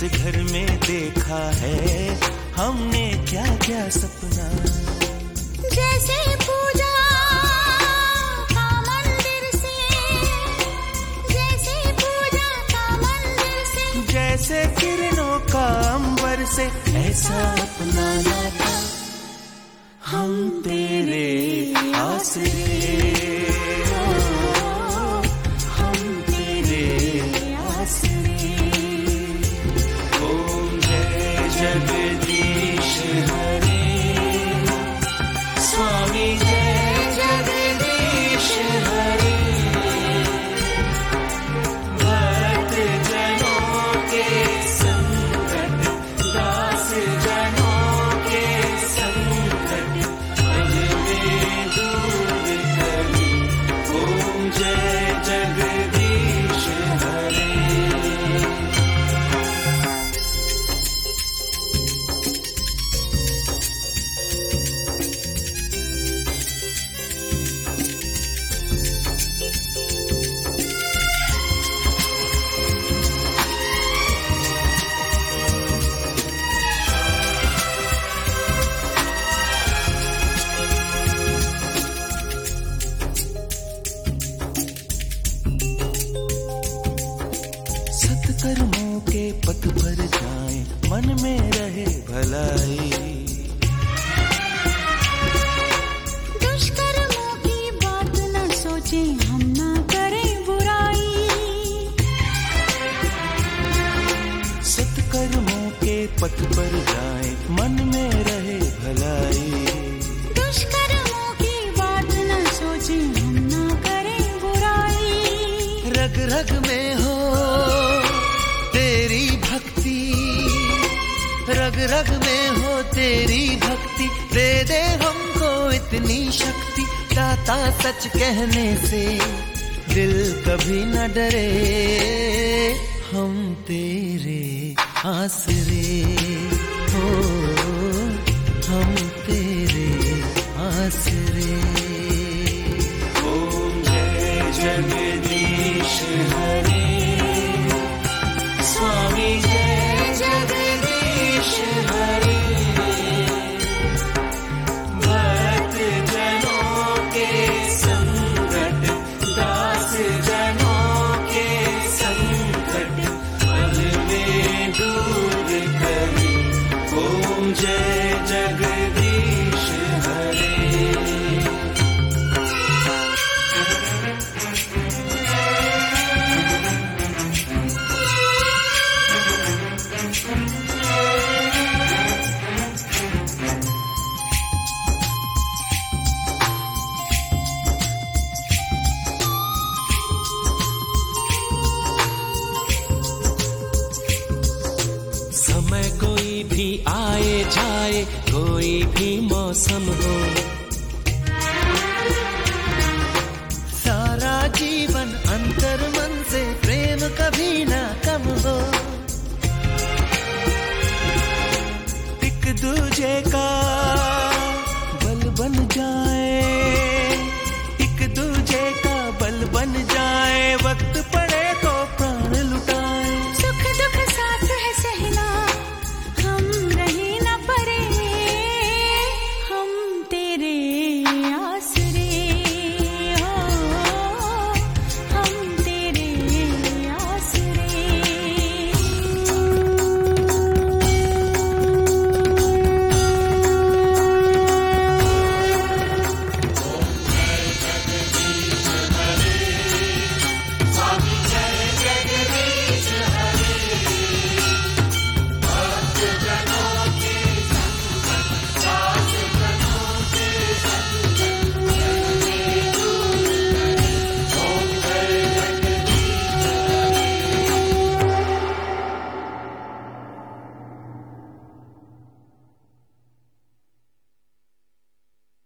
घर में देखा है हमने क्या क्या सपना। जैसे पूजा का मंदिर से, जैसे पूजा का मंदिर से, जैसे किरणों का अंबर से, ऐसा अपना नाता हम तेरे आसरे, हम तेरे आसरे। ओम जय जगदीश हरे, स्वामी जय जगदीश हरे। भक्त जनों के संकट, दास जनों के संकट, पल में दूर करी। ओम जय जगदीश हरे। सत्कर्मों के पथ पर जाएं, मन में रहे भलाई। दुष्कर्मों की बात न सोचें, हम ना करें बुराई। सत्कर्मों के पथ पर जाएं, मन में रहे भलाई। दुष्कर्मों की बात न सोचें, हम ना करें बुराई। रग रग में हो तेरी भक्ति, रग रग में हो तेरी भक्ति। दे दे हमको इतनी शक्ति, दाता सच कहने से दिल कभी न डरे। हम तेरे आसरे हो, हम तेरे आसरे। ओम जय जगदीश हरे, स्वामी जय जगदीश हरे। भक्त जनों के संकट, दास जनों के संकट, पल में दूर करी। ओम जय जगदीश हरे। समय कोई भी आए जाए, कोई भी मौसम हो,